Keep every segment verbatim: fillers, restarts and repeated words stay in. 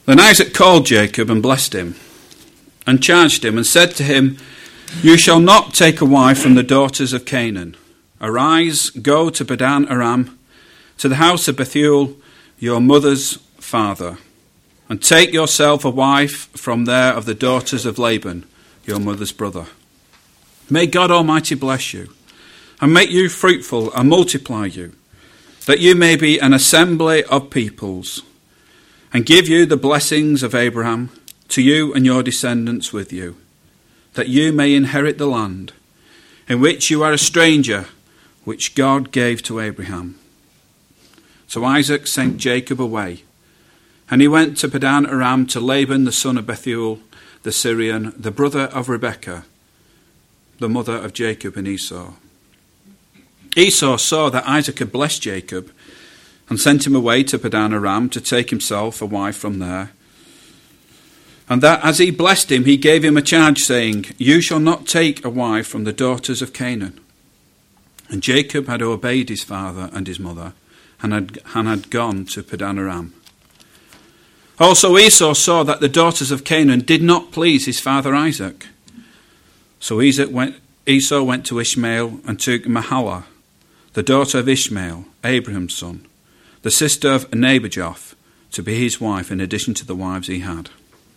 Then Isaac called Jacob and blessed him, and charged him, and said to him, You shall not take a wife from the daughters of Canaan. Arise, go to Padan Aram, to the house of Bethuel, your mother's father, and take yourself a wife from there of the daughters of Laban, your mother's brother. May God Almighty bless you, and make you fruitful, and multiply you, that you may be an assembly of peoples, and give you the blessings of Abraham to you and your descendants with you, that you may inherit the land in which you are a stranger, which God gave to Abraham. So Isaac sent Jacob away, and he went to Padan Aram to Laban the son of Bethuel the Syrian, the brother of Rebekah, the mother of Jacob and Esau. Esau saw that Isaac had blessed Jacob, and sent him away to Padan Aram to take himself a wife from there. And that as he blessed him, he gave him a charge, saying, You shall not take a wife from the daughters of Canaan. And Jacob had obeyed his father and his mother, and had, and had gone to Padan Aram. Also Esau saw that the daughters of Canaan did not please his father Isaac. So Esau went, Esau went to Ishmael and took Mahalath, the daughter of Ishmael, Abraham's son, the sister of Nebajoth, to be his wife in addition to the wives he had.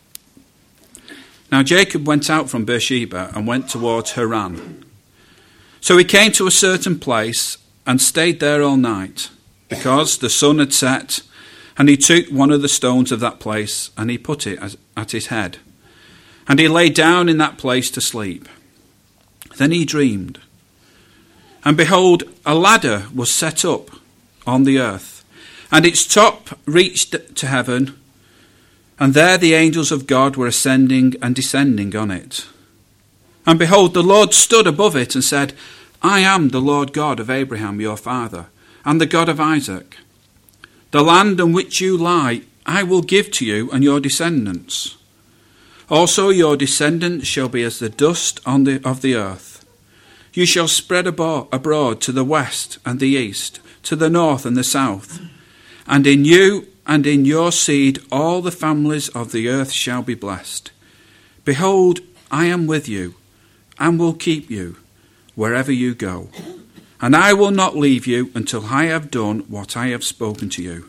Now Jacob went out from Beersheba and went towards Haran. So he came to a certain place and stayed there all night, because the sun had set, and he took one of the stones of that place, and he put it at his head. And he lay down in that place to sleep. Then he dreamed, and behold, a ladder was set up on the earth, and its top reached to heaven, and there the angels of God were ascending and descending on it. And behold, the Lord stood above it and said, I am the Lord God of Abraham your father, and the God of Isaac. The land on which you lie I will give to you and your descendants. Also your descendants shall be as the dust on the, of the earth. You shall spread abo- abroad to the west and the east, to the north and the south. And in you and in your seed all the families of the earth shall be blessed. Behold, I am with you, and will keep you wherever you go. And I will not leave you until I have done what I have spoken to you.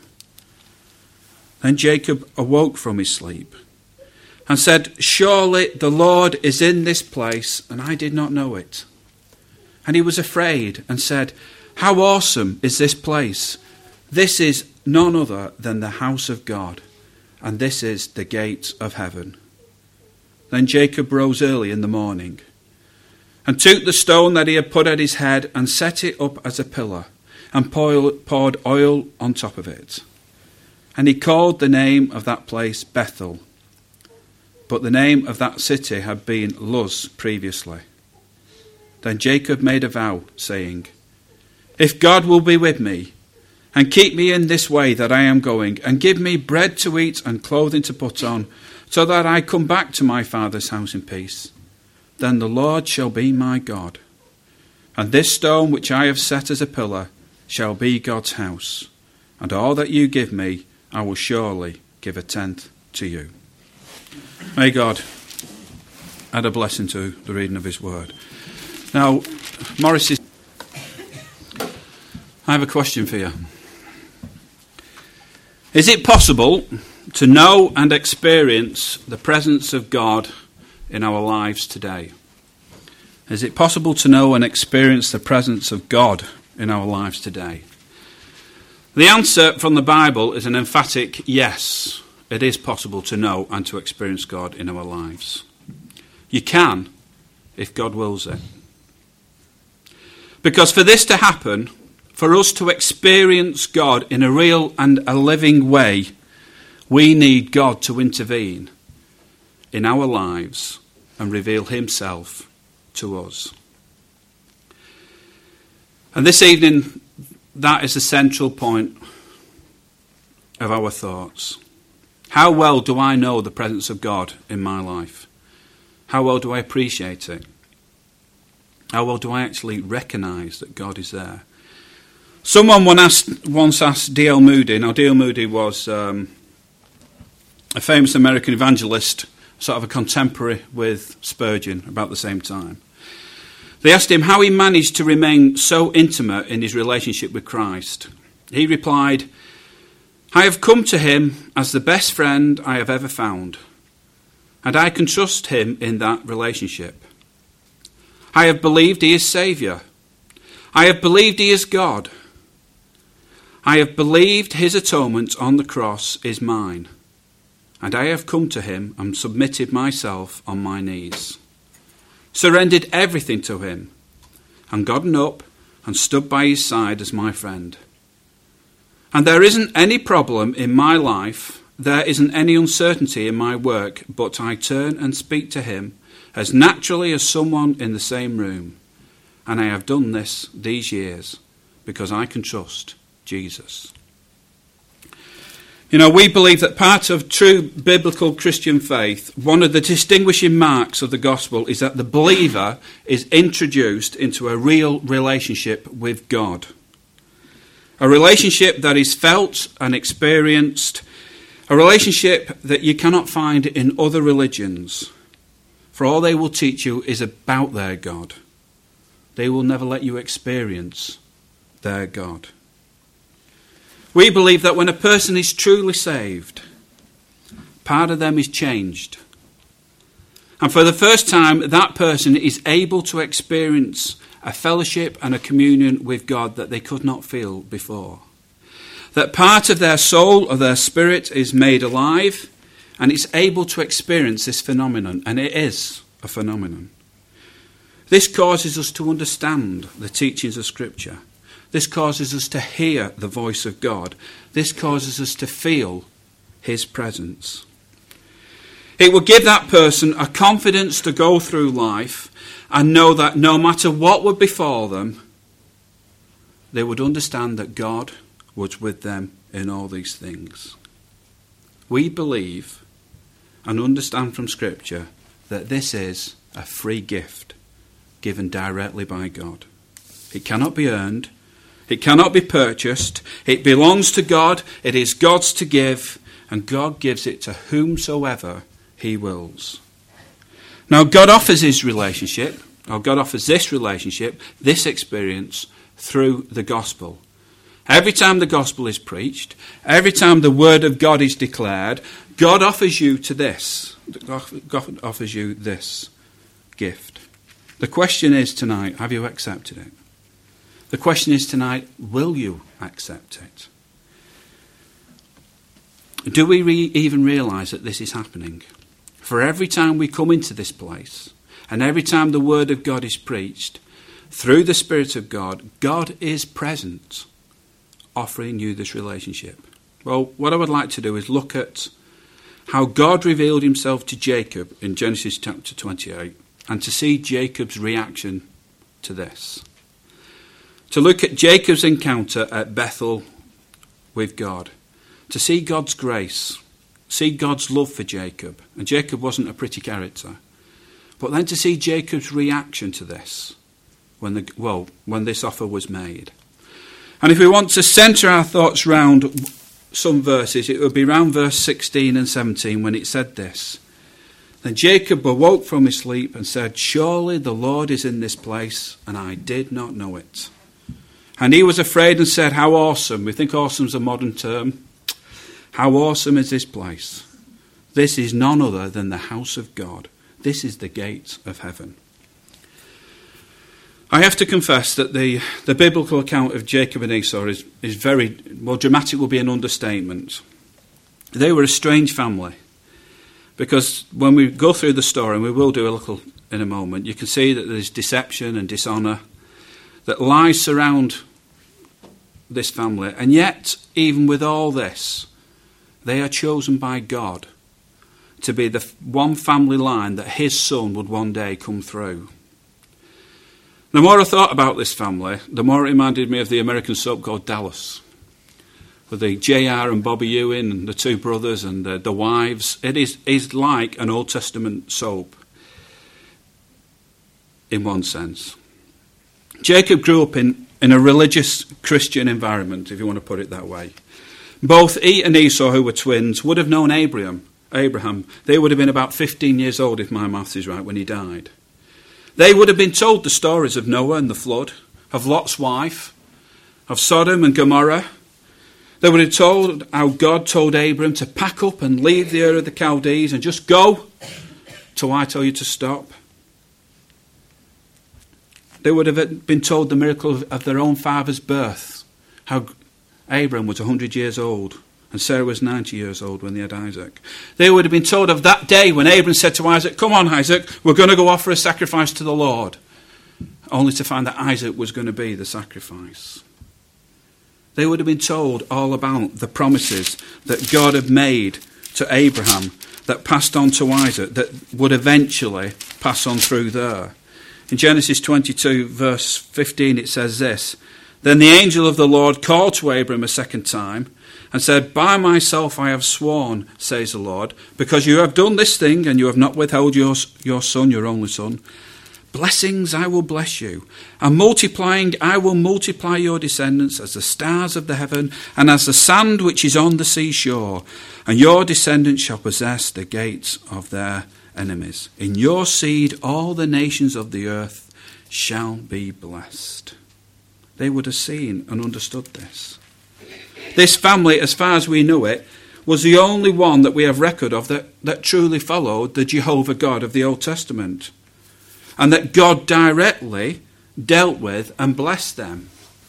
Then Jacob awoke from his sleep, and said, Surely the Lord is in this place, and I did not know it. And he was afraid, and said, How awesome is this place! This is none other than the house of God, and this is the gate of heaven. Then Jacob rose early in the morning, and took the stone that he had put at his head, and set it up as a pillar, and poured oil on top of it. And he called the name of that place Bethel, but the name of that city had been Luz previously. Then Jacob made a vow, saying, If God will be with me, and keep me in this way that I am going, and give me bread to eat and clothing to put on, so that I come back to my father's house in peace, then the Lord shall be my God. And this stone which I have set as a pillar shall be God's house, and all that you give me I will surely give a tenth to you. May God add a blessing to the reading of his word. Now, Morris, is, I have a question for you. Is it possible to know and experience the presence of God in our lives today? Is it possible to know and experience the presence of God in our lives today? The answer from the Bible is an emphatic yes. It is possible to know and to experience God in our lives. You can, if God wills it. Because for this to happen, for us to experience God in a real and a living way, we need God to intervene in our lives and reveal himself to us. And this evening, that is the central point of our thoughts. How well do I know the presence of God in my life? How well do I appreciate it? How well do I actually recognise that God is there? Someone once asked, once asked D L Moody. Now D L Moody was um, a famous American evangelist, sort of a contemporary with Spurgeon about the same time. They asked him how he managed to remain so intimate in his relationship with Christ. He replied, "I have come to him as the best friend I have ever found, and I can trust him in that relationship. I have believed he is Saviour. I have believed he is God. I have believed his atonement on the cross is mine, and I have come to him and submitted myself on my knees, surrendered everything to him, and gotten up and stood by his side as my friend. And there isn't any problem in my life, there isn't any uncertainty in my work, but I turn and speak to him as naturally as someone in the same room. And I have done this these years because I can trust Jesus." You know, we believe that part of true biblical Christian faith, one of the distinguishing marks of the gospel, is that the believer is introduced into a real relationship with God. A relationship that is felt and experienced, a relationship that you cannot find in other religions. For all they will teach you is about their God. They will never let you experience their God. We believe that when a person is truly saved, part of them is changed. And for the first time, that person is able to experience a fellowship and a communion with God that they could not feel before. That part of their soul or their spirit is made alive, and it's able to experience this phenomenon, and it is a phenomenon. This causes us to understand the teachings of Scripture. This causes us to hear the voice of God. This causes us to feel his presence. It will give that person a confidence to go through life and know that no matter what would befall them, they would understand that God was with them in all these things. We believe and understand from Scripture that this is a free gift given directly by God. It cannot be earned. It cannot be purchased. It belongs to God. It is God's to give, and God gives it to whomsoever he wills. Now, God offers his relationship, or God offers this relationship, this experience, through the gospel. Every time the gospel is preached, every time the word of God is declared, God offers you to this. God offers you this gift. The question is tonight, have you accepted it? The question is tonight, will you accept it? Do we re- even realise that this is happening? For every time we come into this place, and every time the word of God is preached, through the Spirit of God, God is present, offering you this relationship. Well, what I would like to do is look at how God revealed himself to Jacob in Genesis chapter twenty-eight, and to see Jacob's reaction to this. To look at Jacob's encounter at Bethel with God. To see God's grace. See God's love for Jacob. And Jacob wasn't a pretty character. But then to see Jacob's reaction to this. When the well, when this offer was made. And if we want to centre our thoughts round some verses, it would be round verse sixteen and seventeen when it said this. Then Jacob awoke from his sleep and said, "Surely the Lord is in this place, and I did not know it." And he was afraid and said, "How awesome." We think awesome's a modern term. How awesome is this place. This is none other than the house of God. This is the gate of heaven. I have to confess that the, the biblical account of Jacob and Esau is, is very, well, dramatic will be an understatement. They were a strange family. Because when we go through the story, and we will do a little in a moment, you can see that there's deception and dishonour, that lies surround this family. And yet, even with all this, they are chosen by God to be the one family line that his son would one day come through. The more I thought about this family, the more it reminded me of the American soap called Dallas, with the J R and Bobby Ewing and the two brothers and the, the wives. It is, is like an Old Testament soap, in one sense. Jacob grew up in, in a religious Christian environment, if you want to put it that way. Both he and Esau, who were twins, would have known Abraham Abraham, they would have been about fifteen years old, if my maths is right, when he died. They would have been told the stories of Noah and the flood, of Lot's wife, of Sodom and Gomorrah. They would have told how God told Abram to pack up and leave the Ur of the Chaldees and just go till I tell you to stop. They would have been told the miracle of their own father's birth, how Abram was one hundred years old and Sarah was ninety years old when they had Isaac. They would have been told of that day when Abram said to Isaac, "Come on, Isaac, we're going to go offer a sacrifice to the Lord," only to find that Isaac was going to be the sacrifice. They would have been told all about the promises that God had made to Abraham that passed on to Isaac, that would eventually pass on through there. In Genesis twenty-two, verse fifteen, it says this: "Then the angel of the Lord called to Abram a second time and said, 'By myself I have sworn, says the Lord, because you have done this thing and you have not withheld your, your son, your only son. Blessings I will bless you, and multiplying I will multiply your descendants as the stars of the heaven and as the sand which is on the seashore. And your descendants shall possess the gates of their enemies. In your seed all the nations of the earth shall be blessed.'" They would have seen and understood this. This family, as far as we know it, was the only one that we have record of that, that truly followed the Jehovah God of the Old Testament, and that God directly dealt with and blessed them.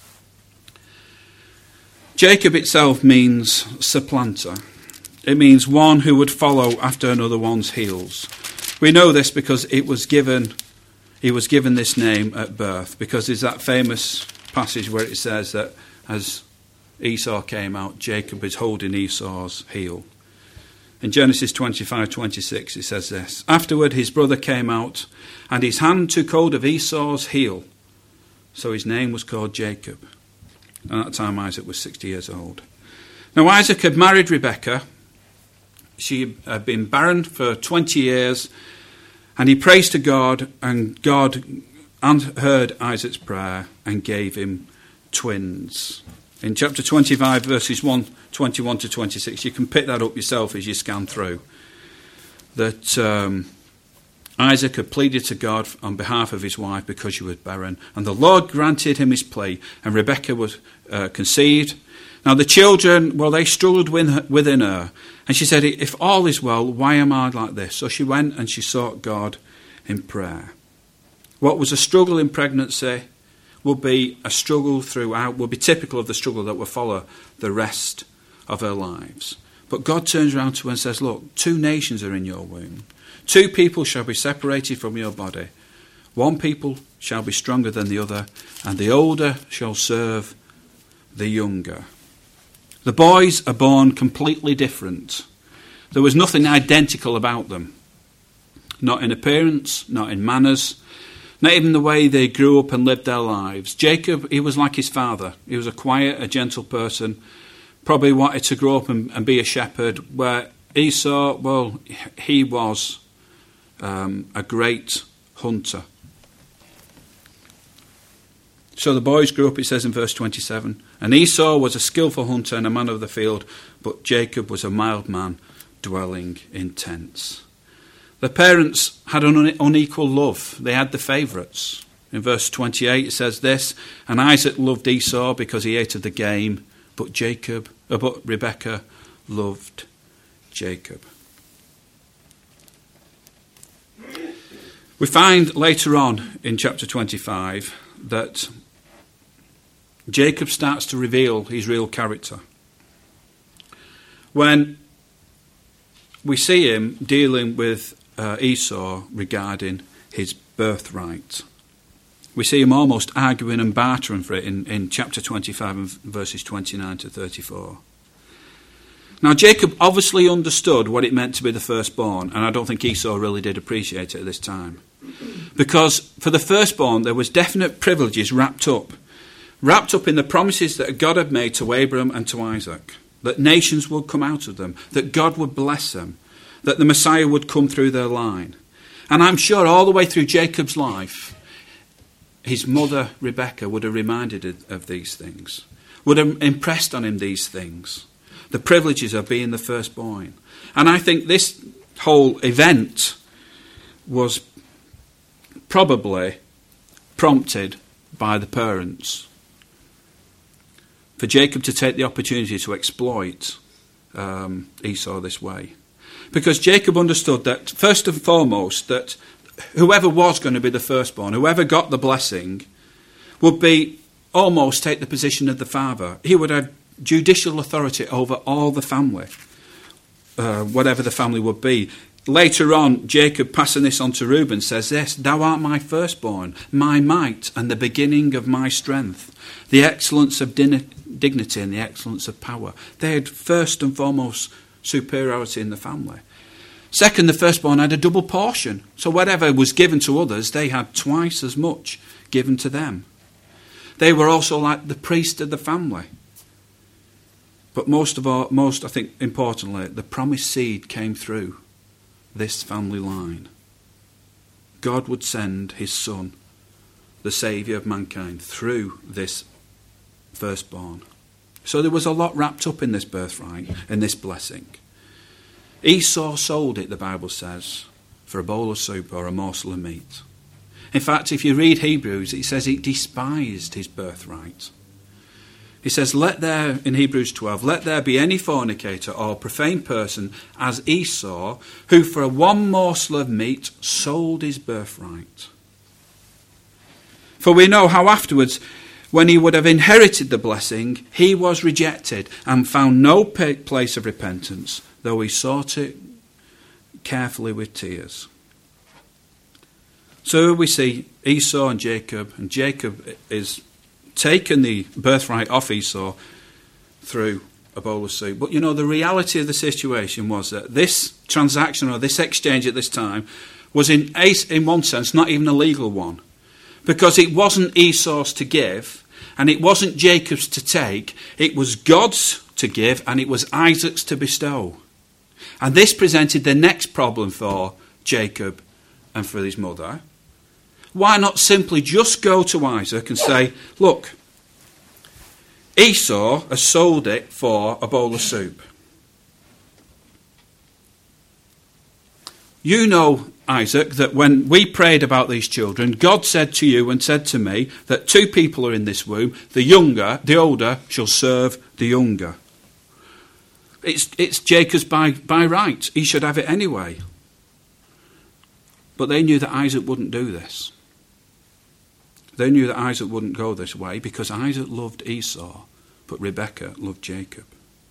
Jacob itself means supplanter. It means one who would follow after another one's heels. We know this because it was given, he was given this name at birth, because there's that famous passage where it says that as Esau came out, Jacob is holding Esau's heel. In Genesis twenty-five twenty-six it says this: "Afterward his brother came out, and his hand took hold of Esau's heel. So his name was called Jacob." And at that time Isaac was sixty years old. Now Isaac had married Rebekah. She had been barren for twenty years, and he prays to God, and God heard Isaac's prayer and gave him twins. In chapter twenty-five, verses one, twenty-one to twenty-six, you can pick that up yourself as you scan through, that um, Isaac had pleaded to God on behalf of his wife because she was barren, and the Lord granted him his plea, and Rebekah was uh, conceived. Now the children, well, they struggled within her, and she said, "If all is well, why am I like this?" So she went and she sought God in prayer. What was a struggle in pregnancy will be a struggle throughout, will be typical of the struggle that will follow the rest of her lives. But God turns around to her and says, "Look, two nations are in your womb. Two people shall be separated from your body. One people shall be stronger than the other, and the older shall serve the younger." The boys are born completely different. There was nothing identical about them. Not in appearance, not in manners, not even the way they grew up and lived their lives. Jacob, he was like his father. He was a quiet, a gentle person, probably wanted to grow up and, and be a shepherd, where Esau, well, he was um, a great hunter. So the boys grew up, it says in verse twenty-seven, "And Esau was a skillful hunter and a man of the field, but Jacob was a mild man, dwelling in tents." The parents had an unequal love. They had the favourites. In verse twenty-eight it says this: "And Isaac loved Esau because he ate of the game, but Jacob, uh, but Rebekah loved Jacob." We find later on in chapter twenty-five that Jacob starts to reveal his real character. When we see him dealing with uh, Esau regarding his birthright, we see him almost arguing and bartering for it in, in chapter twenty-five and verses twenty-nine to thirty-four. Now Jacob obviously understood what it meant to be the firstborn, and I don't think Esau really did appreciate it at this time. Because for the firstborn there was definite privileges wrapped up, wrapped up in the promises that God had made to Abraham and to Isaac, that nations would come out of them, that God would bless them, that the Messiah would come through their line. And I'm sure all the way through Jacob's life, his mother Rebekah would have reminded him of these things, would have impressed on him these things. the privileges of being the firstborn. And I think this whole event was probably prompted by the parents for Jacob to take the opportunity to exploit um, Esau this way. Because Jacob understood that, first and foremost, that whoever was going to be the firstborn, whoever got the blessing, would be almost take the position of the father. He would have judicial authority over all the family, uh, whatever the family would be. Later on, Jacob, passing this on to Reuben, says this, "Thou art my firstborn, my might, and the beginning of my strength, the excellence of din- dignity and the excellence of power." They had first and foremost superiority in the family. Second, the firstborn had a double portion. So whatever was given to others, they had twice as much given to them. They were also like the priest of the family. But most of all, most, I think, importantly, the promised seed came through this family line. God would send his son, the saviour of mankind, through this firstborn. So there was a lot wrapped up in this birthright, in this blessing. Esau sold it, the Bible says, for a bowl of soup or a morsel of meat. In fact, if you read Hebrews, it says he despised his birthright. He says, let there, in Hebrews twelve, let there be any fornicator or profane person as Esau, who for one morsel of meat sold his birthright. For we know how afterwards, when he would have inherited the blessing, he was rejected and found no place of repentance, though he sought it carefully with tears. So we see Esau and Jacob, and Jacob is taken the birthright off Esau through a bowl of soup. But you know, the reality of the situation was that this transaction or this exchange at this time was in, in one sense not even a legal one, because it wasn't Esau's to give and it wasn't Jacob's to take. It was God's to give and it was Isaac's to bestow. And this presented the next problem for Jacob and for his mother. Why not simply just go to Isaac and say, look, Esau has sold it for a bowl of soup. You know, Isaac, that when we prayed about these children, God said to you and said to me that two people are in this womb. The younger, the older, shall serve the younger. It's, it's Jacob's by, by right. He should have it anyway. But they knew that Isaac wouldn't do this. They knew that Isaac wouldn't go this way because Isaac loved Esau, but Rebekah loved Jacob.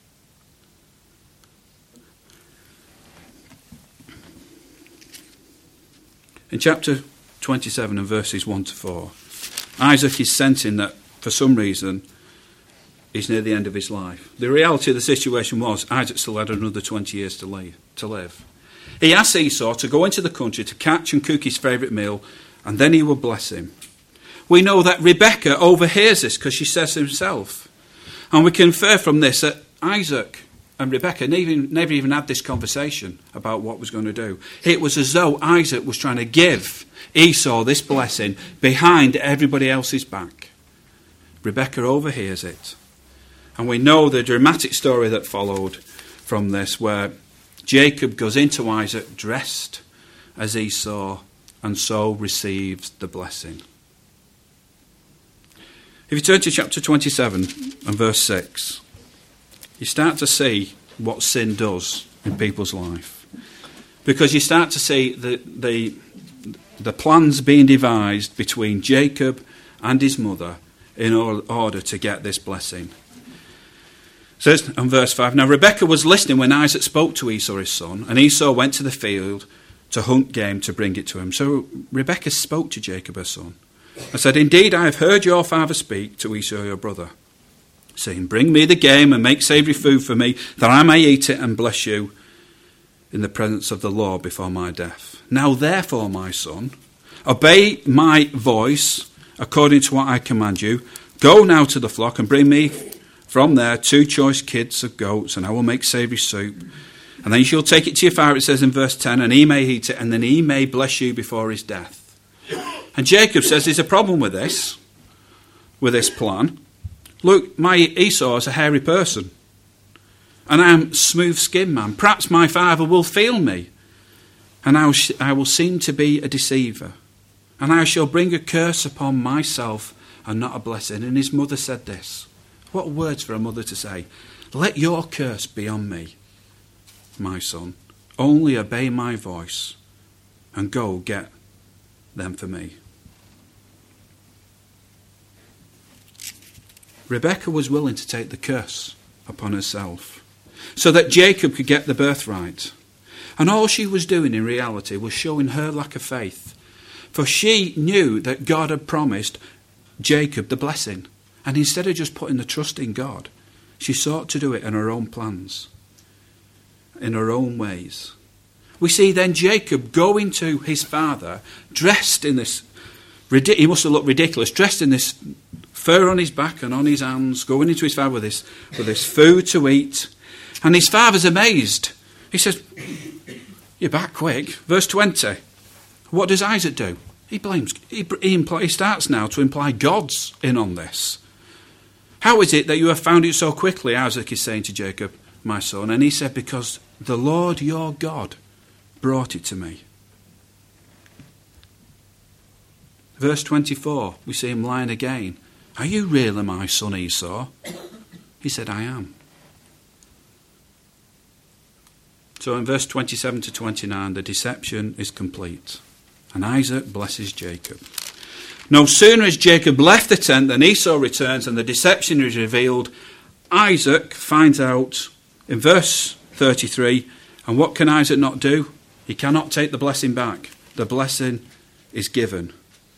In chapter twenty-seven and verses one to four, Isaac is sensing that for some reason he's near the end of his life. The reality of the situation was Isaac still had another twenty years to live. To live. He asked Esau to go into the country to catch and cook his favourite meal, and then he would bless him. We know that Rebekah overhears this because she says himself. And we can infer from this that Isaac and Rebekah never even, never even had this conversation about what was going to do. It was as though Isaac was trying to give Esau this blessing behind everybody else's back. Rebekah overhears it. And we know the dramatic story that followed from this, where Jacob goes into Isaac dressed as Esau and so receives the blessing. If you turn to chapter twenty-seven and verse six, you start to see what sin does in people's life. Because you start to see the, the, the plans being devised between Jacob and his mother in order to get this blessing. It says in verse five, now Rebekah was listening when Isaac spoke to Esau his son, and Esau went to the field to hunt game to bring it to him. So Rebekah spoke to Jacob her son. I said, indeed, I have heard your father speak to Esau your brother, saying, bring me the game and make savoury food for me, that I may eat it and bless you in the presence of the Lord before my death. Now therefore, my son, obey my voice according to what I command you. Go now to the flock and bring me from there two choice kids of goats, and I will make savoury soup. And then you shall take it to your father, it says in verse ten, and he may eat it, and then he may bless you before his death. And Jacob says there's a problem with this, with this plan. Look, my Esau is a hairy person. and I am a smooth-skinned man. Perhaps my father will feel me, and I will, I will seem to be a deceiver. And I shall bring a curse upon myself and not a blessing. And his mother said this. What words for a mother to say. Let your curse be on me, my son. Only obey my voice and go get them for me. Rebekah was willing to take the curse upon herself so that Jacob could get the birthright. And all she was doing in reality was showing her lack of faith. For she knew that God had promised Jacob the blessing. And instead of just putting the trust in God, she sought to do it in her own plans, in her own ways. We see then Jacob going to his father, dressed in this, he must have looked ridiculous, dressed in this fur on his back and on his hands, going into his father with this, with this food to eat. And his father's amazed. He says, you're back quick. Verse twenty. What does Isaac do? He blames, he, he, imply, he starts now to imply God's in on this. How is it that you have found it so quickly, Isaac is saying to Jacob, my son? And he said, because the Lord your God brought it to me. Verse twenty-four, we see him lying again. Are you really my son Esau? He said, I am. So in verse twenty-seven to twenty-nine, the deception is complete. And Isaac blesses Jacob. No sooner has Jacob left the tent than Esau returns and the deception is revealed. Isaac finds out in verse thirty-three, and what can Isaac not do? He cannot take the blessing back. The blessing is given.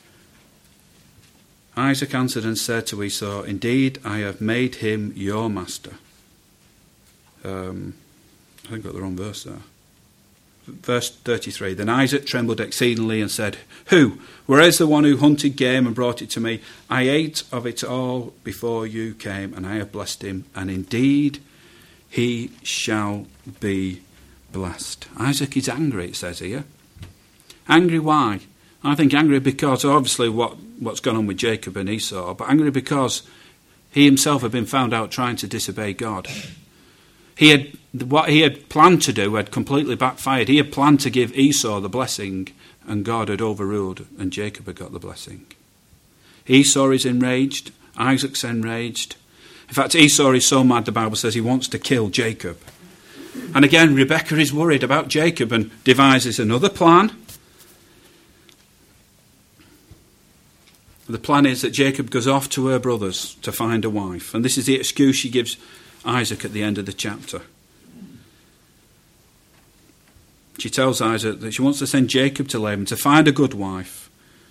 Isaac answered and said to Esau, indeed, I have made him your master. Um, I think I got the wrong verse there. Verse thirty-three, then Isaac trembled exceedingly and said, who? Where is the one who hunted game and brought it to me? I ate of it all before you came, and I have blessed him, and indeed he shall be blessed. Isaac is angry, it says here. Angry why? I think angry because obviously what, what's gone on with Jacob and Esau, but angry because he himself had been found out trying to disobey God. He had what he had planned to do had completely backfired. He had planned to give Esau the blessing, and God had overruled, and Jacob had got the blessing. Esau is enraged. Isaac's enraged. In fact, Esau is so mad, the Bible says he wants to kill Jacob. And again, Rebekah is worried about Jacob and devises another plan. The plan is that Jacob goes off to her brothers to find a wife. And this is the excuse she gives Isaac at the end of the chapter. She tells Isaac that she wants to send Jacob to Laban to find a good wife,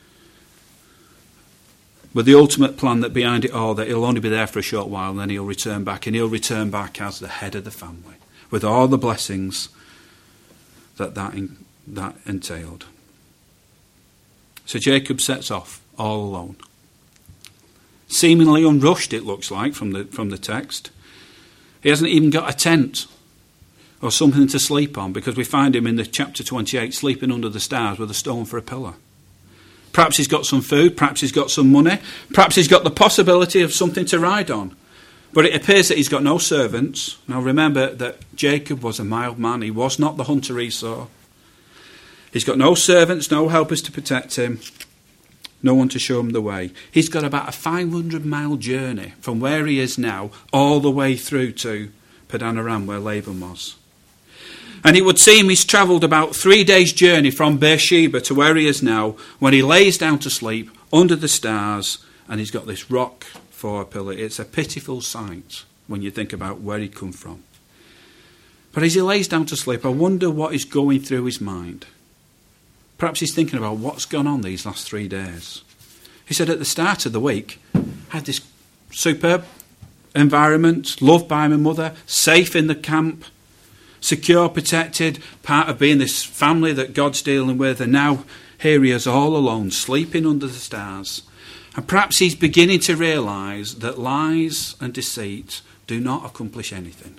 with the ultimate plan that behind it all, that he'll only be there for a short while and then he'll return back, and he'll return back as the head of the family, with all the blessings that that, in, that entailed. So Jacob sets off all alone. Seemingly unrushed, it looks like, from the from the text. He hasn't even got a tent or something to sleep on, because we find him in the chapter twenty-eight sleeping under the stars with a stone for a pillow. Perhaps he's got some food, perhaps he's got some money, perhaps he's got the possibility of something to ride on. But it appears that he's got no servants. Now remember that Jacob was a mild man. He was not the hunter Esau. He's got no servants, no helpers to protect him, no one to show him the way. He's got about a five hundred mile journey from where he is now all the way through to Padan Aram, where Laban was. And it would seem he's travelled about three days' journey from Beersheba to where he is now, when he lays down to sleep under the stars, and he's got this rock for a pillar. It's a pitiful sight when you think about where he'd come from. But as he lays down to sleep, I wonder what is going through his mind. Perhaps he's thinking about what's gone on these last three days. He said at the start of the week, I had this superb environment, loved by my mother, safe in the camp, secure, protected, part of being this family that God's dealing with, and now here he is all alone, sleeping under the stars. And perhaps he's beginning to realise that lies and deceit do not accomplish anything.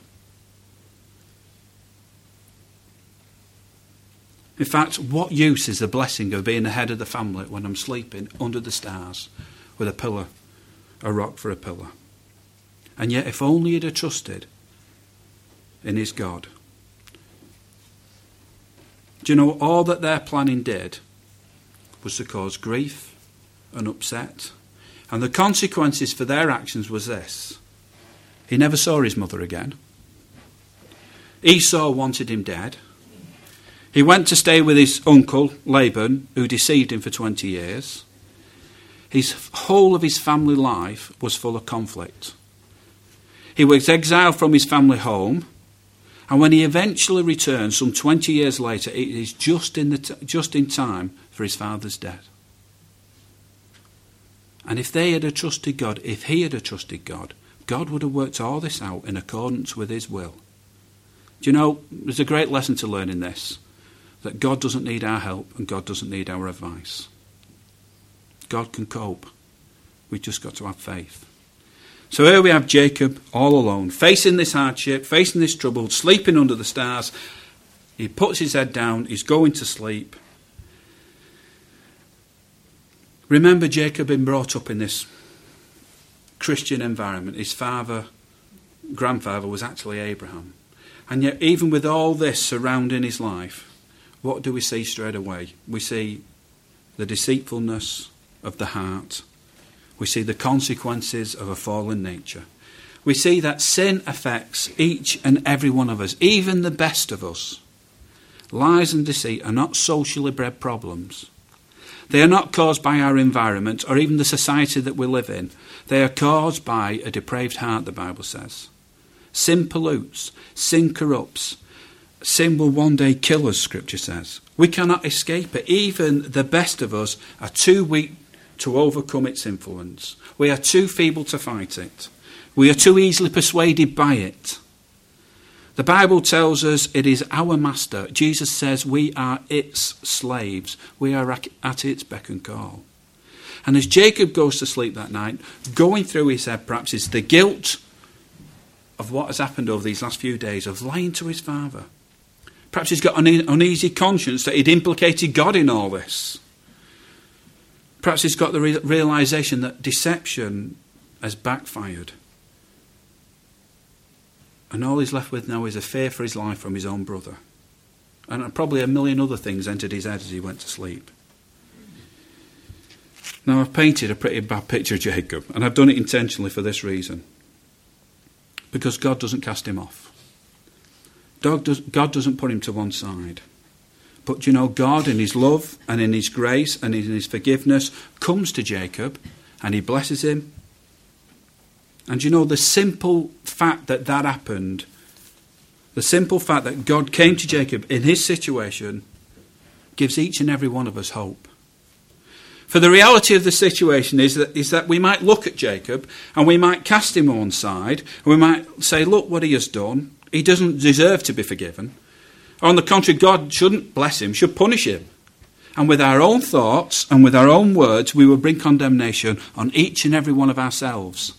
In fact, what use is the blessing of being the head of the family when I'm sleeping under the stars with a pillar, a rock for a pillar? And yet, if only he'd have trusted in his God. Do you know all that their planning did was to cause grief and upset? And the consequences for their actions was this. He never saw his mother again. Esau wanted him dead. He went to stay with his uncle, Laban, who deceived him for twenty years. His whole of his family life was full of conflict. He was exiled from his family home, and when he eventually returned some twenty years later, it is just in, the t- just in time for his father's death. And if they had trusted God, if he had trusted God, God would have worked all this out in accordance with his will. Do you know, there's a great lesson to learn in this, that God doesn't need our help and God doesn't need our advice. God can cope. We've just got to have faith. So here we have Jacob all alone, facing this hardship, facing this trouble, sleeping under the stars. He puts his head down, he's going to sleep. Remember, Jacob had been brought up in this Christian environment. His father, grandfather, was actually Abraham. And yet, even with all this surrounding his life, what do we see straight away? We see the deceitfulness of the heart. We see the consequences of a fallen nature. We see that sin affects each and every one of us, even the best of us. Lies and deceit are not socially bred problems. They are not caused by our environment or even the society that we live in. They are caused by a depraved heart, the Bible says. Sin pollutes, sin corrupts. Sin will one day kill us, Scripture says. We cannot escape it. Even the best of us are too weak to overcome its influence. We are too feeble to fight it. We are too easily persuaded by it. The Bible tells us it is our master. Jesus says we are its slaves. We are at its beck and call. And as Jacob goes to sleep that night, going through his head perhaps is the guilt of what has happened over these last few days, of lying to his father. Perhaps he's got an uneasy conscience that he'd implicated God in all this. Perhaps he's got the re- realization that deception has backfired. And all he's left with now is a fear for his life from his own brother. And probably a million other things entered his head as he went to sleep. Now, I've painted a pretty bad picture of Jacob, and I've done it intentionally for this reason. Because God doesn't cast him off. God, does, God doesn't put him to one side. But you know, God in his love and in his grace and in his forgiveness comes to Jacob and he blesses him. And you know, the simple fact that that happened, the simple fact that God came to Jacob in his situation, gives each and every one of us hope. For the reality of the situation is that, is that we might look at Jacob and we might cast him on one side and we might say, look what he has done. He doesn't deserve to be forgiven. On the contrary, God shouldn't bless him, should punish him. And with our own thoughts and with our own words, we will bring condemnation on each and every one of ourselves.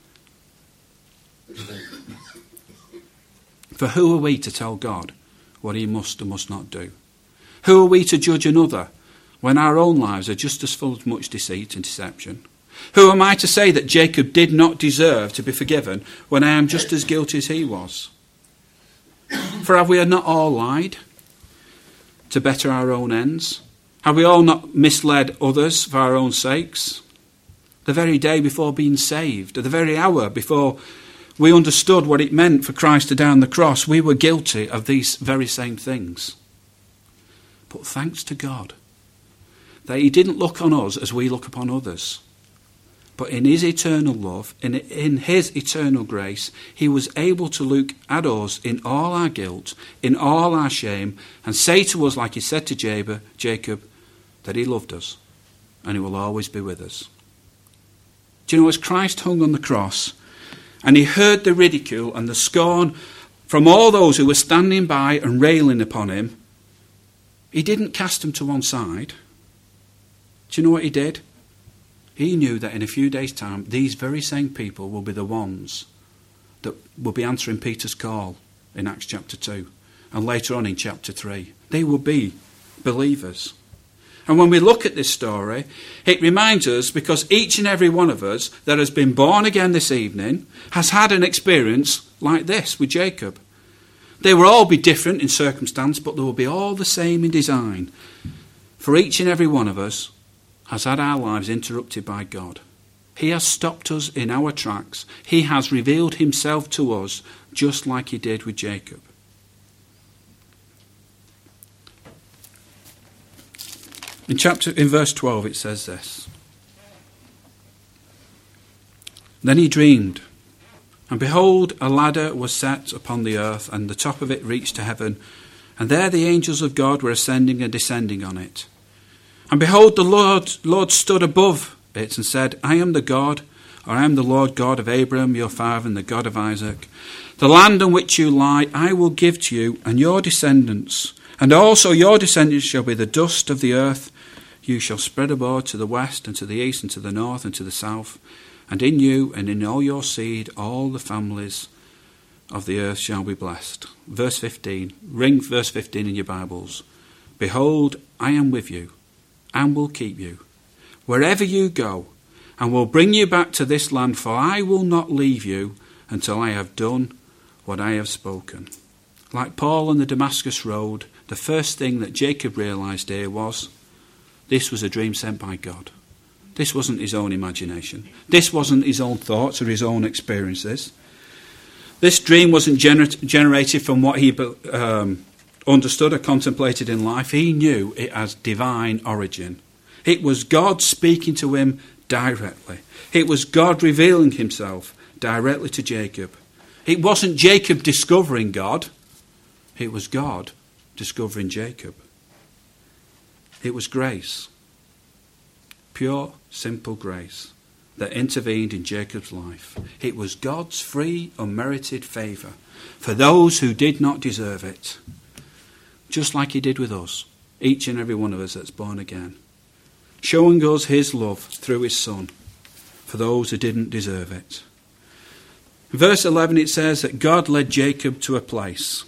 For who are we to tell God what he must and must not do? Who are we to judge another when our own lives are just as full of much deceit and deception? Who am I to say that Jacob did not deserve to be forgiven when I am just as guilty as he was? For have we not all lied to better our own ends? Have we all not misled others for our own sakes? The very day before being saved, the very hour before we understood what it meant for Christ to die on the cross, we were guilty of these very same things. But thanks to God that he didn't look on us as we look upon others. But in his eternal love, in, in his eternal grace, he was able to look at us in all our guilt, in all our shame, and say to us, like he said to Jacob, Jacob, that he loved us and he will always be with us. Do you know, as Christ hung on the cross and he heard the ridicule and the scorn from all those who were standing by and railing upon him, he didn't cast them to one side. Do you know what he did? He knew that in a few days' time, these very same people will be the ones that will be answering Peter's call in Acts chapter two and later on in chapter three. They will be believers. And when we look at this story, it reminds us, because each and every one of us that has been born again this evening has had an experience like this with Jacob. They will all be different in circumstance, but they will be all the same in design. For each and every one of us has had our lives interrupted by God. He has stopped us in our tracks. He has revealed himself to us just like he did with Jacob. In chapter, in verse twelve it says this. Then he dreamed, and behold, a ladder was set upon the earth, and the top of it reached to heaven, and there the angels of God were ascending and descending on it. And behold, the Lord, Lord stood above it and said, I am the God, or I am the Lord God of Abraham, your father, and the God of Isaac. The land on which you lie I will give to you and your descendants, and also your descendants shall be the dust of the earth. You shall spread abroad to the west and to the east and to the north and to the south, and in you and in all your seed all the families of the earth shall be blessed. Verse fifteen, ring verse fifteen in your Bibles. Behold, I am with you, and will keep you wherever you go, and will bring you back to this land, for I will not leave you until I have done what I have spoken. Like Paul on the Damascus road, the first thing that Jacob realised here was, this was a dream sent by God. This wasn't his own imagination. This wasn't his own thoughts or his own experiences. This dream wasn't gener- generated from what he um, understood or contemplated in life. He knew it as divine origin. It was God speaking to him directly. It was God revealing himself directly to Jacob. It wasn't Jacob discovering God. It was God discovering Jacob. It was grace. Pure, simple grace that intervened in Jacob's life. It was God's free, unmerited favour for those who did not deserve it. Just like he did with us, each and every one of us that's born again. Showing us his love through his Son for those who didn't deserve it. In verse eleven it says that God led Jacob to a place.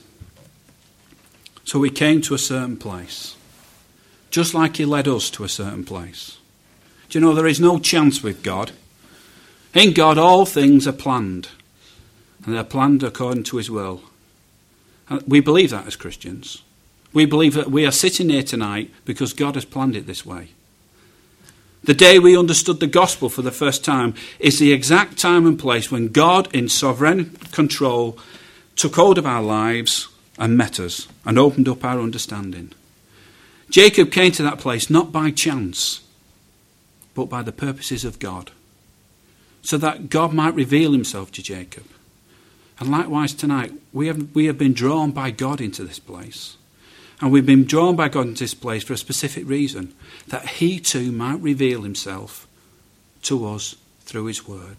So he came to a certain place. Just like he led us to a certain place. Do you know there is no chance with God? In God all things are planned. And they're planned according to his will. And we believe that as Christians. We believe that we are sitting here tonight because God has planned it this way. The day we understood the gospel for the first time is the exact time and place when God, in sovereign control, took hold of our lives and met us and opened up our understanding. Jacob came to that place not by chance, but by the purposes of God, so that God might reveal himself to Jacob. And likewise tonight, we have, we have been drawn by God into this place. And we've been drawn by God into this place for a specific reason, that he too might reveal himself to us through his word.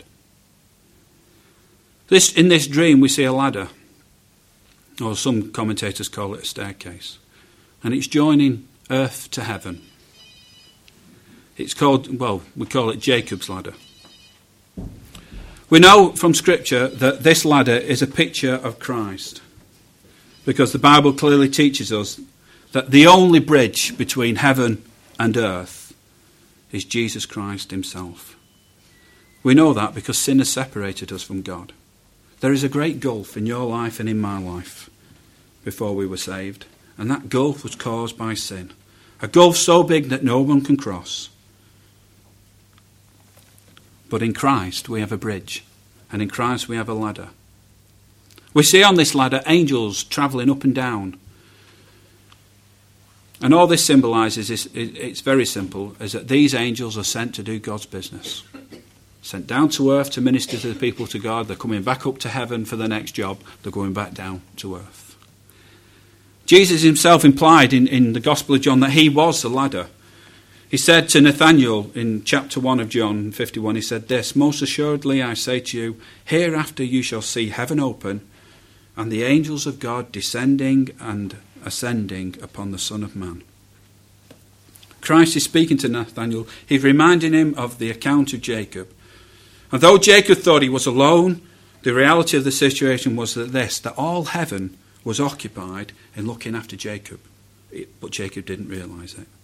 This, in this dream we see a ladder, or some commentators call it a staircase, and it's joining earth to heaven. It's called, well, we call it Jacob's ladder. We know from Scripture that this ladder is a picture of Christ, because the Bible clearly teaches us that the only bridge between heaven and earth is Jesus Christ himself. We know that because sin has separated us from God. There is a great gulf in your life and in my life before we were saved, and that gulf was caused by sin. A gulf so big that no one can cross. But in Christ we have a bridge, and in Christ we have a ladder. We see on this ladder angels travelling up and down. And all this symbolises, is, it's very simple, is that these angels are sent to do God's business. Sent down to earth to minister to the people to God. They're coming back up to heaven for the next job. They're going back down to earth. Jesus himself implied in, in the Gospel of John that he was the ladder. He said to Nathanael in chapter one of John fifty-one, he said this, most assuredly I say to you, hereafter you shall see heaven open, and the angels of God descending and ascending upon the Son of Man. Christ is speaking to Nathanael. He's reminding him of the account of Jacob. And though Jacob thought he was alone, the reality of the situation was that this, that all heaven was occupied in looking after Jacob. But Jacob didn't realise it.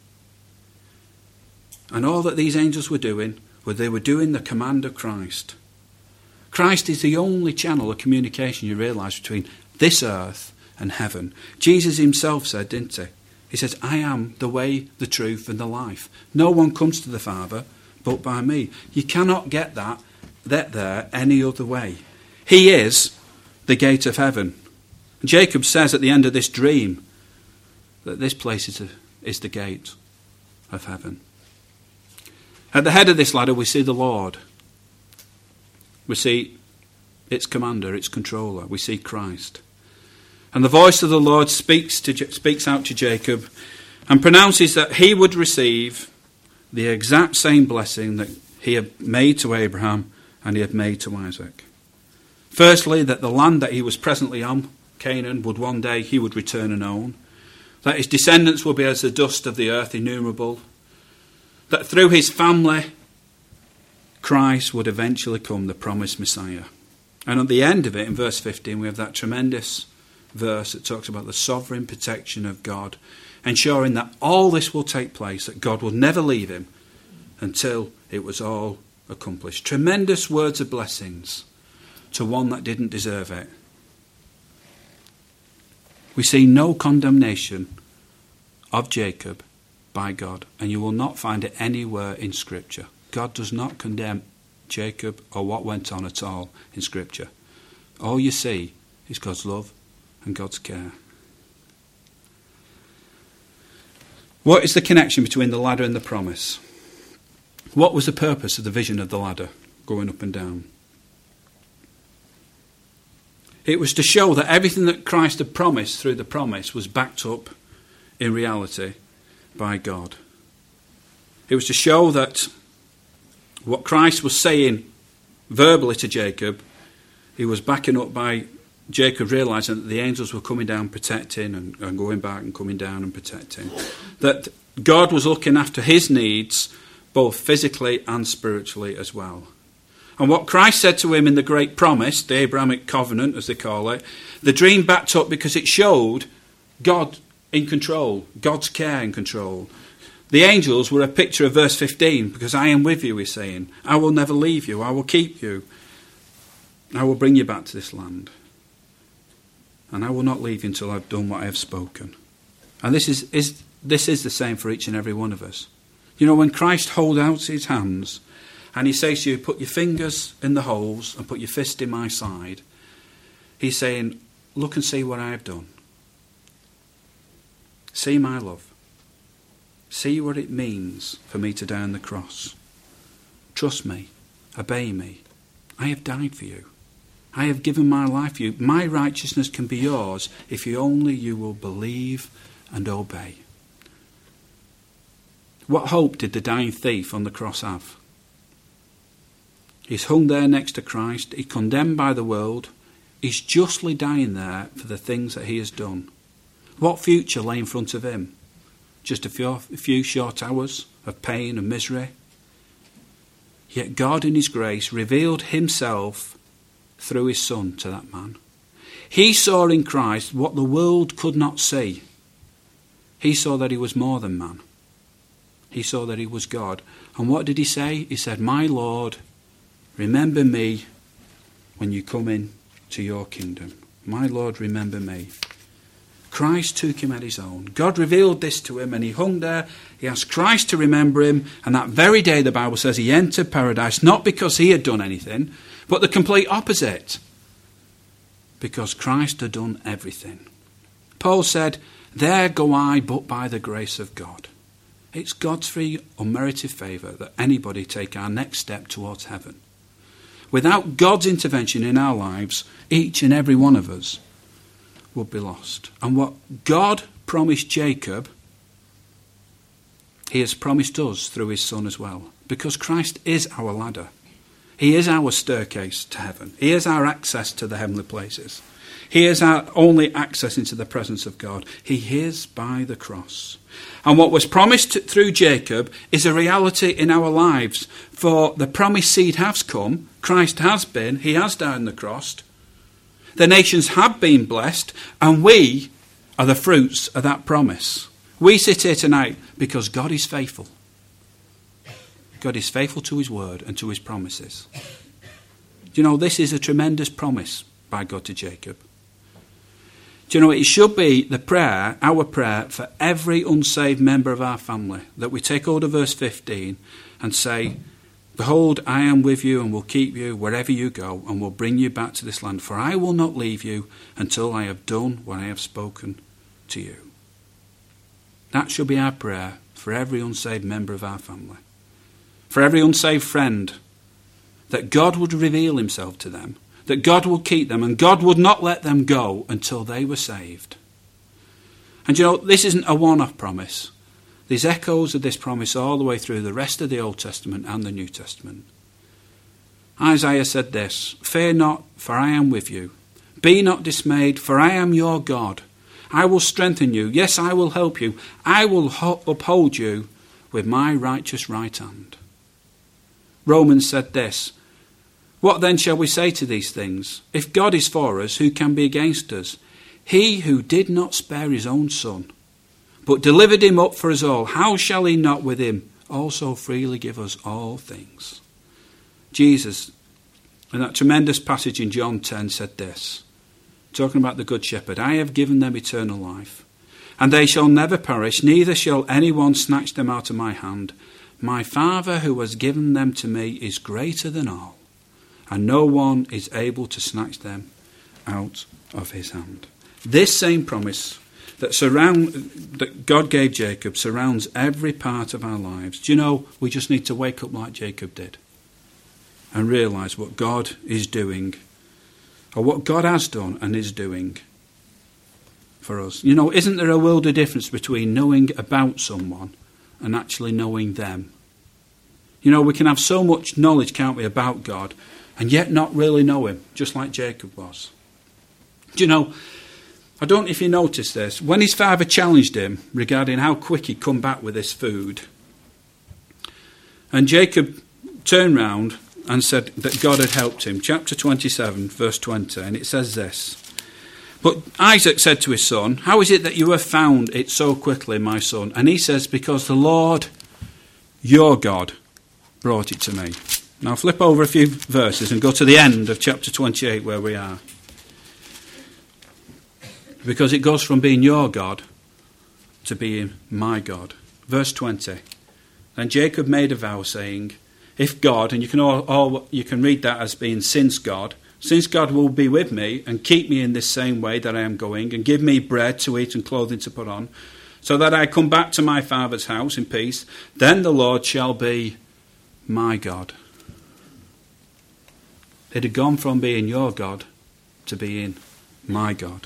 And all that these angels were doing, was they were doing the command of Christ. Christ is the only channel of communication, you realise, between this earth and heaven. Jesus himself said, didn't he? He says, I am the way, the truth, and the life. No one comes to the Father but by me. You cannot get that, that there any other way. He is the gate of heaven. And Jacob says at the end of this dream that this place is, a, is the gate of heaven. At the head of this ladder we see the Lord. We see its commander, its controller. We see Christ. And the voice of the Lord speaks to speaks out to Jacob and pronounces that he would receive the exact same blessing that he had made to Abraham and he had made to Isaac. Firstly, that the land that he was presently on, Canaan, would one day he would return and own. That his descendants will be as the dust of the earth, innumerable. That through his family, Christ would eventually come, the promised Messiah. And at the end of it, in verse fifteen, we have that tremendous verse that talks about the sovereign protection of God, ensuring that all this will take place, that God will never leave him until it was all accomplished. Tremendous words of blessings to one that didn't deserve it. We see no condemnation of Jacob by God, and you will not find it anywhere in Scripture. God does not condemn Jacob or what went on at all in Scripture. All you see is God's love and God's care. What is the connection between the ladder and the promise? What was the purpose of the vision of the ladder going up and down? It was to show that everything that Christ had promised through the promise was backed up in reality by God. It was to show that what Christ was saying verbally to Jacob, he was backing up by Jacob realising that the angels were coming down protecting and, and going back and coming down and protecting. That God was looking after his needs both physically and spiritually as well. And what Christ said to him in the great promise, the Abrahamic covenant as they call it, the dream backed up because it showed God in control, God's care in control. The angels were a picture of verse fifteen, because I am with you, he's saying. I will never leave you, I will keep you. I will bring you back to this land. And I will not leave you until I've done what I have spoken. And this is, is this is the same for each and every one of us. You know, when Christ holds out his hands and he says to you, put your fingers in the holes and put your fist in my side, he's saying, look and see what I have done. See my love. See what it means for me to die on the cross. Trust me. Obey me. I have died for you. I have given my life for you. My righteousness can be yours if you only you will believe and obey. What hope did the dying thief on the cross have? He's hung there next to Christ. He's condemned by the world. He's justly dying there for the things that he has done. What future lay in front of him? Just a few, a few short hours of pain and misery. Yet God in his grace revealed himself through his Son to that man. He saw in Christ what the world could not see. He saw that he was more than man. He saw that he was God. And what did he say? He said, my Lord, remember me when you come in to your kingdom. My Lord, remember me. Christ took him at his own. God revealed this to him and he hung there. He asked Christ to remember him. And that very day, the Bible says, he entered paradise, not because he had done anything, but the complete opposite. Because Christ had done everything. Paul said, there go I but by the grace of God. It's God's free, unmerited favour that anybody take our next step towards heaven. Without God's intervention in our lives, each and every one of us would be lost. And what God promised Jacob, he has promised us through his Son as well. Because Christ is our ladder. He is our staircase to heaven. He is our access to the heavenly places. He is our only access into the presence of God. He is by the cross. And what was promised through Jacob is a reality in our lives. For the promised seed has come. Christ has been. He has died on the cross. The nations have been blessed. And we are the fruits of that promise. We sit here tonight because God is faithful. God is faithful to his word and to his promises. You know, this is a tremendous promise by God to Jacob. Do you know, it should be the prayer, our prayer, for every unsaved member of our family, that we take hold of verse fifteen and say, behold, I am with you and will keep you wherever you go and will bring you back to this land. For I will not leave you until I have done what I have spoken to you. That should be our prayer for every unsaved member of our family. For every unsaved friend, that God would reveal himself to them, that God would keep them, and God would not let them go until they were saved. And you know, this isn't a one-off promise. There's echoes of this promise all the way through the rest of the Old Testament and the New Testament. Isaiah said this, fear not, for I am with you. Be not dismayed, for I am your God. I will strengthen you. Yes, I will help you. I will ho- uphold you with my righteous right hand. Romans said this, what then shall we say to these things? If God is for us, who can be against us? He who did not spare his own son, but delivered him up for us all, how shall he not with him also freely give us all things? Jesus, in that tremendous passage in John ten, said this, talking about the Good Shepherd, I have given them eternal life, and they shall never perish, neither shall anyone snatch them out of my hand. My Father who has given them to me is greater than all, and no one is able to snatch them out of his hand. This same promise that surround that God gave Jacob surrounds every part of our lives. Do you know, we just need to wake up like Jacob did and realise what God is doing, or what God has done and is doing for us. You know, isn't there a world of difference between knowing about someone and actually knowing them? You know, we can have so much knowledge, can't we, about God, and yet not really know him, just like Jacob was. Do you know, I don't know if you noticed this, when his father challenged him regarding how quick he'd come back with this food, and Jacob turned round and said that God had helped him. Chapter twenty-seven, verse twenty, and it says this, but Isaac said to his son, how is it that you have found it so quickly, my son? And he says, because the Lord, your God, brought it to me. Now flip over a few verses and go to the end of chapter twenty-eight where we are. Because it goes from being your God to being my God. Verse twenty. And Jacob made a vow saying, if God, and you can all, all you can read that as being since God, since God will be with me and keep me in this same way that I am going, and give me bread to eat and clothing to put on, so that I come back to my father's house in peace, then the Lord shall be my God. It had gone from being your God to being my God.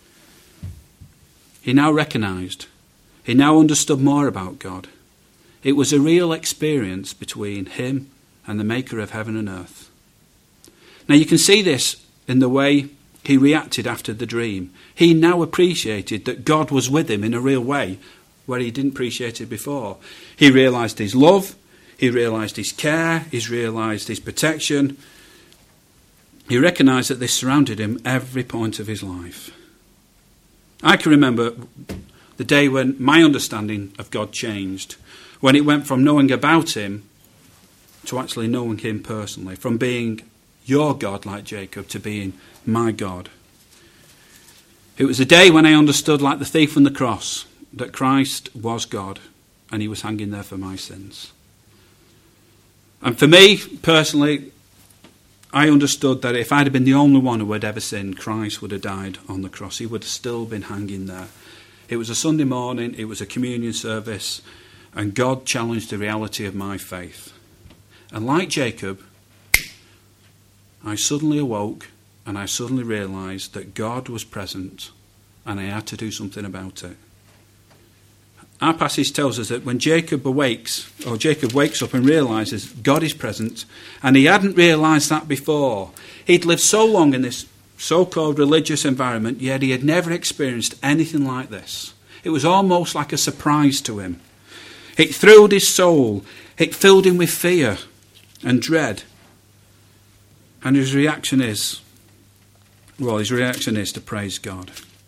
He now recognised, he now understood more about God. It was a real experience between him and the maker of heaven and earth. Now you can see this in the way he reacted after the dream. He now appreciated that God was with him in a real way, where he didn't appreciate it before. He realised his love, he realised his care, he realised his protection. He recognised that this surrounded him every point of his life. I can remember the day when my understanding of God changed, when it went from knowing about him to actually knowing him personally, from being your God like Jacob to being my God. It was a day when I understood, like the thief on the cross, that Christ was God and he was hanging there for my sins. And for me personally, I understood that if I'd have been the only one who had ever sinned, Christ would have died on the cross. He would have still been hanging there. It was a Sunday morning, it was a communion service, and God challenged the reality of my faith. And like Jacob, I suddenly awoke and I suddenly realised that God was present and I had to do something about it. Our passage tells us that when Jacob awakes, or Jacob wakes up and realises God is present, and he hadn't realised that before. He'd lived so long in this so-called religious environment, yet he had never experienced anything like this. It was almost like a surprise to him. It thrilled his soul. It filled him with fear and dread. And his reaction is, well, his reaction is to praise God.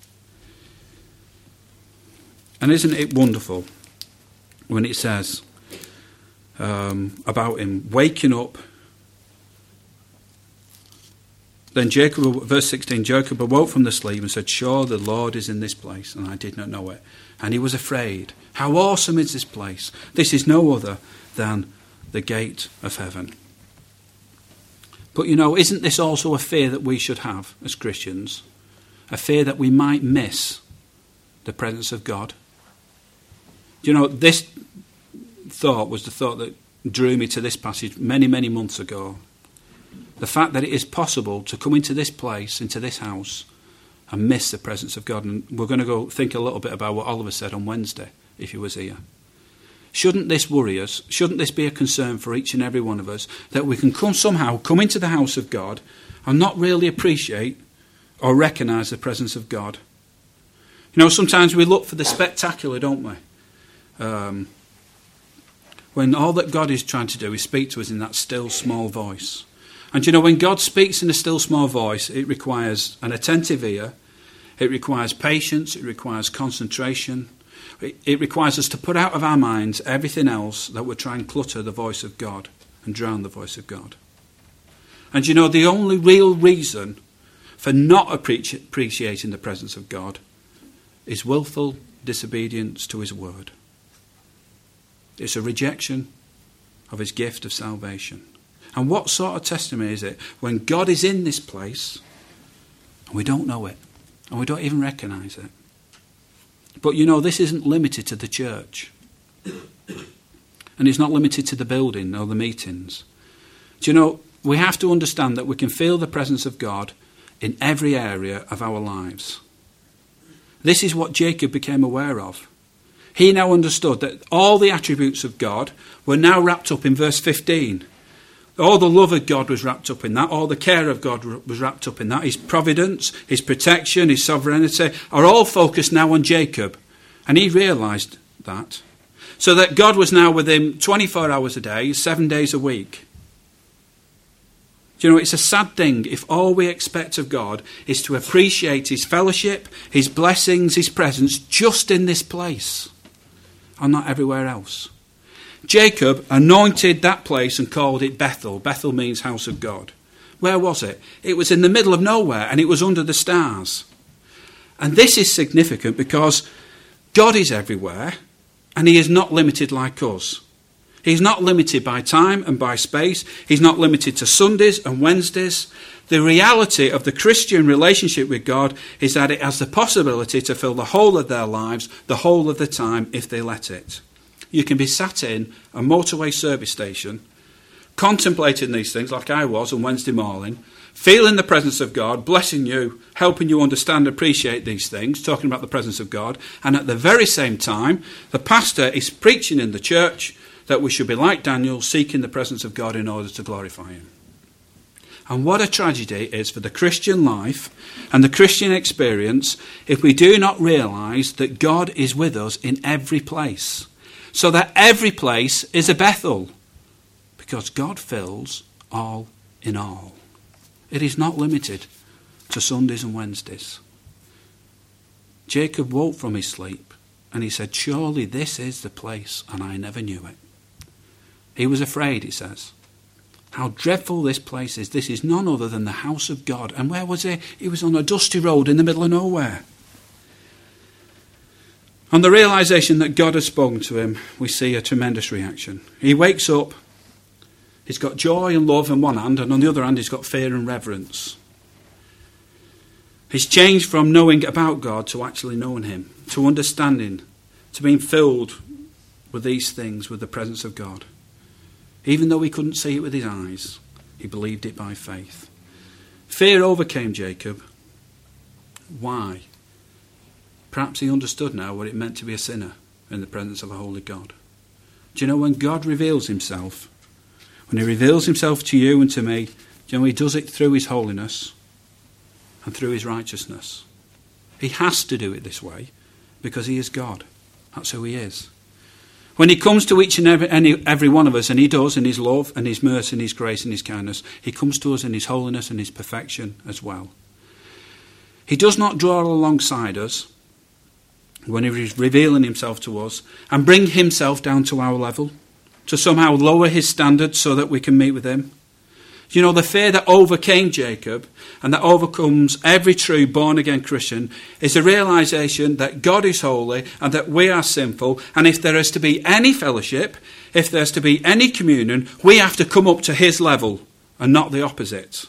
And isn't it wonderful when it says um, about him waking up Then Jacob, verse sixteen, Jacob awoke from the sleep and said, "Sure, the Lord is in this place, and I did not know it." And he was afraid. How awesome is this place? This is no other than the gate of heaven. But you know, isn't this also a fear that we should have as Christians? A fear that we might miss the presence of God. Do you know, this thought was the thought that drew me to this passage many, many months ago. The fact that it is possible to come into this place, into this house, and miss the presence of God. And we're going to go think a little bit about what Oliver said on Wednesday, if he was here. Shouldn't this worry us? Shouldn't this be a concern for each and every one of us, that we can come somehow, come into the house of God and not really appreciate or recognise the presence of God? You know, sometimes we look for the spectacular, don't we? Um, when all that God is trying to do is speak to us in that still, small voice. And you know, when God speaks in a still, small voice, it requires an attentive ear, it requires patience, it requires concentration, it, it requires us to put out of our minds everything else that would try and clutter the voice of God and drown the voice of God. And you know, the only real reason for not appreci- appreciating the presence of God is willful disobedience to his word. It's a rejection of his gift of salvation. And what sort of testimony is it when God is in this place and we don't know it and we don't even recognise it? But you know, this isn't limited to the church. And it's not limited to the building or the meetings. Do you know, we have to understand that we can feel the presence of God in every area of our lives. This is what Jacob became aware of. He now understood that all the attributes of God were now wrapped up in verse fifteen. All the love of God was wrapped up in that. All the care of God was wrapped up in that. His providence, his protection, his sovereignty are all focused now on Jacob. And he realised that. So that God was now with him twenty-four hours a day, seven days a week. Do you know, it's a sad thing if all we expect of God is to appreciate his fellowship, his blessings, his presence just in this place and not everywhere else. Jacob anointed that place and called it Bethel. Bethel means house of God. Where was it? It was in the middle of nowhere and it was under the stars. And this is significant because God is everywhere and he is not limited like us. He's not limited by time and by space. He's not limited to Sundays and Wednesdays. The reality of the Christian relationship with God is that it has the possibility to fill the whole of their lives, the whole of the time, if they let it. You can be sat in a motorway service station, contemplating these things like I was on Wednesday morning, feeling the presence of God, blessing you, helping you understand and appreciate these things, talking about the presence of God, and at the very same time, the pastor is preaching in the church that we should be like Daniel, seeking the presence of God in order to glorify him. And what a tragedy it is for the Christian life and the Christian experience if we do not realise that God is with us in every place. So that every place is a Bethel. Because God fills all in all. It is not limited to Sundays and Wednesdays. Jacob woke from his sleep and he said, "Surely this is the place, and I never knew it." He was afraid, it says. How dreadful this place is. This is none other than the house of God. And where was he? He was on a dusty road in the middle of nowhere. On the realisation that God has spoken to him, we see a tremendous reaction. He wakes up, he's got joy and love in one hand, and on the other hand he's got fear and reverence. He's changed from knowing about God to actually knowing him, to understanding, to being filled with these things, with the presence of God. Even though he couldn't see it with his eyes, he believed it by faith. Fear overcame Jacob. Why? Perhaps he understood now what it meant to be a sinner in the presence of a holy God. Do you know, when God reveals himself, when he reveals himself to you and to me, do you know, he does it through his holiness and through his righteousness. He has to do it this way because he is God. That's who he is. When he comes to each and every, any, every one of us, and he does in his love and his mercy and his grace and his kindness, he comes to us in his holiness and his perfection as well. He does not draw alongside us when he is revealing himself to us and bring himself down to our level, to somehow lower his standards so that we can meet with him. You know, the fear that overcame Jacob and that overcomes every true born-again Christian is the realization that God is holy and that we are sinful. And if there is to be any fellowship, if there's to be any communion, we have to come up to his level and not the opposite.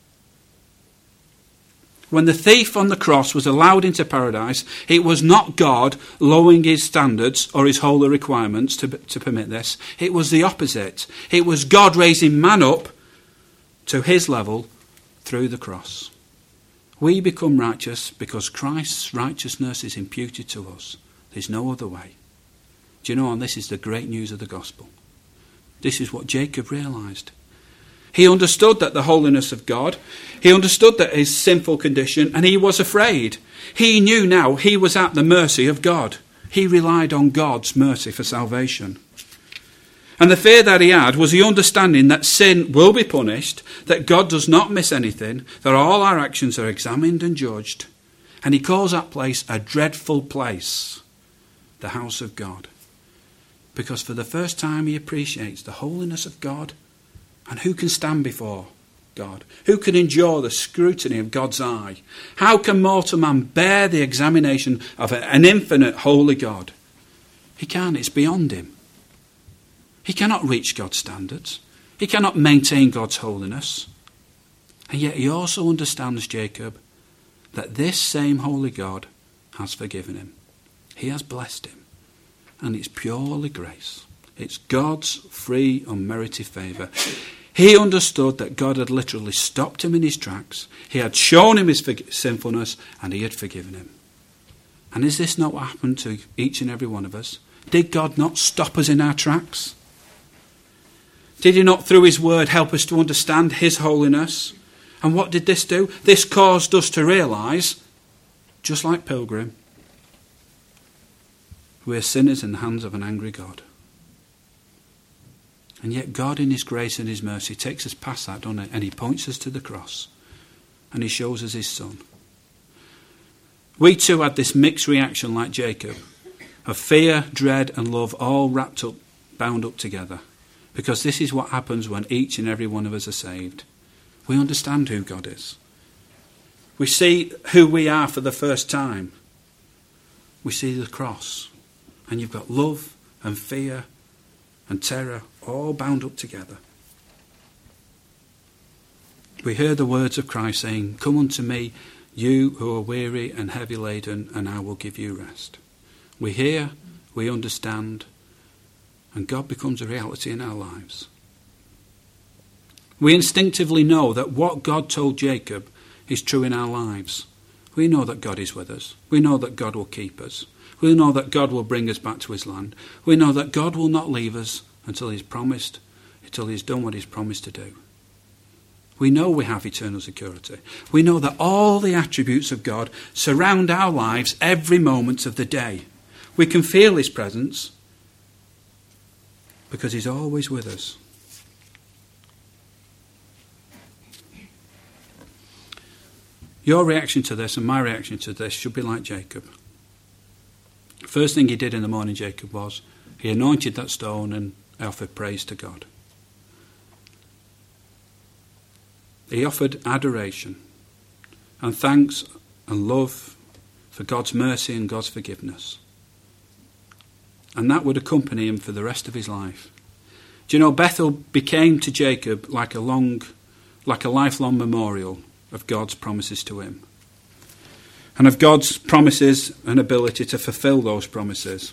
When the thief on the cross was allowed into paradise, it was not God lowering his standards or his holy requirements to, to permit this. It was the opposite. It was God raising man up to his level through the cross. We become righteous because Christ's righteousness is imputed to us. There's no other way. Do you know, and this is the great news of the gospel. This is what Jacob realised. He understood that the holiness of God, he understood that his sinful condition, and he was afraid. He knew now he was at the mercy of God. He relied on God's mercy for salvation. And the fear that he had was the understanding that sin will be punished, that God does not miss anything, that all our actions are examined and judged. And he calls that place a dreadful place, the house of God. Because for the first time he appreciates the holiness of God, and who can stand before God? Who can endure the scrutiny of God's eye? How can mortal man bear the examination of an infinite holy God? He can't, it's beyond him. He cannot reach God's standards. He cannot maintain God's holiness. And yet he also understands, Jacob, that this same holy God has forgiven him. He has blessed him. And it's purely grace. It's God's free, unmerited favour. He understood that God had literally stopped him in his tracks. He had shown him his sinfulness and he had forgiven him. And is this not what happened to each and every one of us? Did God not stop us in our tracks? Did he not, through his word, help us to understand his holiness? And what did this do? This caused us to realise, just like Pilgrim, we're sinners in the hands of an angry God. And yet God, in his grace and his mercy, takes us past that, doesn't he? And he points us to the cross. And he shows us his son. We too had this mixed reaction like Jacob, of fear, dread and love all wrapped up, bound up together. Because this is what happens when each and every one of us are saved. We understand who God is. We see who we are for the first time. We see the cross. And you've got love and fear and terror all bound up together. We hear the words of Christ saying, "Come unto me, you who are weary and heavy laden, and I will give you rest." We hear, we understand, and God becomes a reality in our lives. We instinctively know that what God told Jacob is true in our lives. We know that God is with us. We know that God will keep us. We know that God will bring us back to his land. We know that God will not leave us until he's promised, until he's done what he's promised to do. We know we have eternal security. We know that all the attributes of God surround our lives every moment of the day. We can feel his presence because he's always with us. Your reaction to this and my reaction to this should be like Jacob. First thing he did in the morning, Jacob, was he anointed that stone and offered praise to God. He offered adoration and thanks and love for God's mercy and God's forgiveness. And that would accompany him for the rest of his life. Do you know, Bethel became to Jacob like a long, like a lifelong memorial of God's promises to him. And of God's promises and ability to fulfill those promises.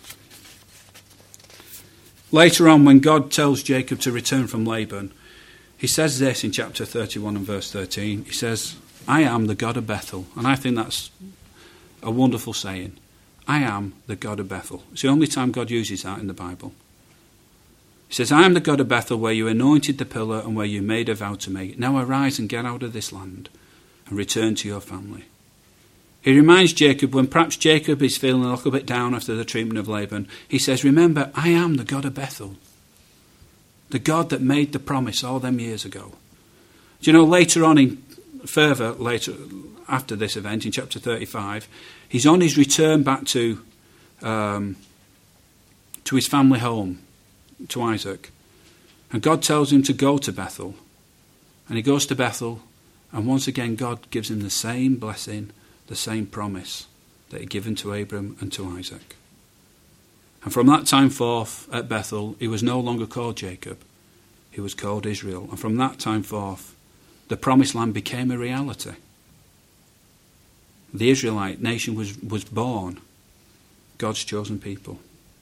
Later on, when God tells Jacob to return from Laban, he says this in chapter thirty-one and verse thirteen. He says, "I am the God of Bethel." And I think that's a wonderful saying. I am the God of Bethel. It's the only time God uses that in the Bible. He says, "I am the God of Bethel, where you anointed the pillar and where you made a vow to me. Now arise and get out of this land and return to your family." He reminds Jacob, when perhaps Jacob is feeling a little bit down after the treatment of Laban, he says, "Remember, I am the God of Bethel. The God that made the promise all them years ago." Do you know, later on, in further, later after this event, in chapter thirty-five, he's on his return back to um, to his family home, to Isaac. And God tells him to go to Bethel And he goes to Bethel, and once again God gives him the same blessing, the same promise that he'd given to Abram and to Isaac. And from that time forth at Bethel, he was no longer called Jacob. He was called Israel. And from that time forth, the promised land became a reality. The Israelite nation was, was born, God's chosen people.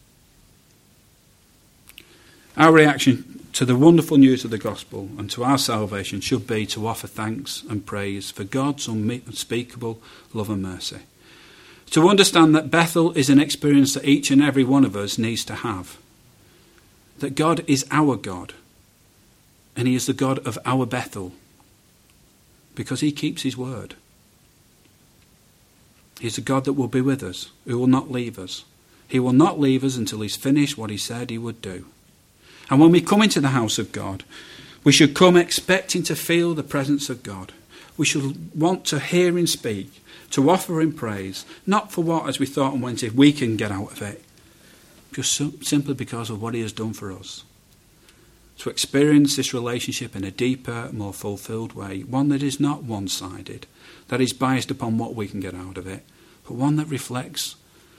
Our reaction to the wonderful news of the gospel and to our salvation should be to offer thanks and praise for God's unspeakable love and mercy. To understand that Bethel is an experience that each and every one of us needs to have. That God is our God. And he is the God of our Bethel. Because he keeps his word. He's a God that will be with us, who will not leave us. He will not leave us until he's finished what he said he would do. And when we come into the house of God, we should come expecting to feel the presence of God. We should want to hear him speak, to offer him praise, not for what, as we thought on Wednesday, we can get out of it, just so, simply because of what he has done for us. To experience this relationship in a deeper, more fulfilled way, one that is not one-sided, that is biased upon what we can get out of it, but one that reflects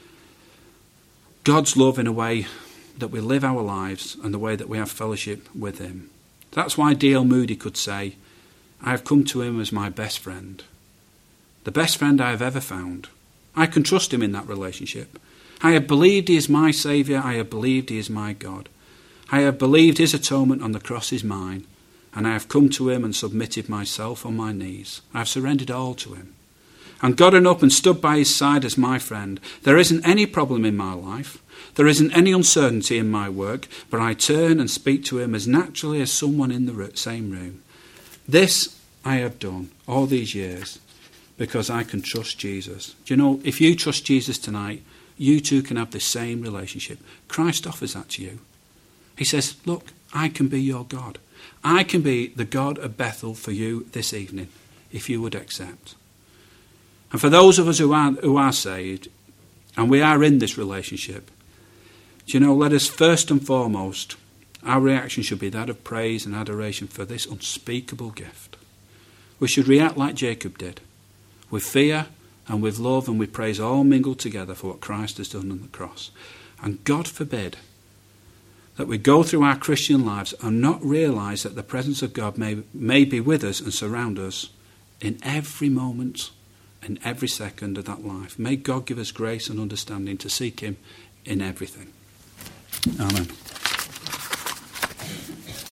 God's love in a way that we live our lives and the way that we have fellowship with him. That's why D L Moody could say, I have come to him as my best friend. The best friend I have ever found. I can trust him in that relationship. I have believed he is my Saviour. I have believed he is my God. I have believed his atonement on the cross is mine. And I have come to him and submitted myself on my knees. I have surrendered all to him. And gotten up and stood by his side as my friend. There isn't any problem in my life. There isn't any uncertainty in my work. But I turn and speak to him as naturally as someone in the same room. This I have done all these years because I can trust Jesus. Do you know, if you trust Jesus tonight, you too can have the same relationship. Christ offers that to you. He says, look, I can be your God. I can be the God of Bethel for you this evening, if you would accept. And for those of us who are, who are saved, and we are in this relationship, do you know, let us first and foremost, our reaction should be that of praise and adoration for this unspeakable gift. We should react like Jacob did, with fear and with love and with praise all mingled together for what Christ has done on the cross. And God forbid that we go through our Christian lives and not realise that the presence of God may, may be with us and surround us in every moment and every second of that life. May God give us grace and understanding to seek him in everything. Amen.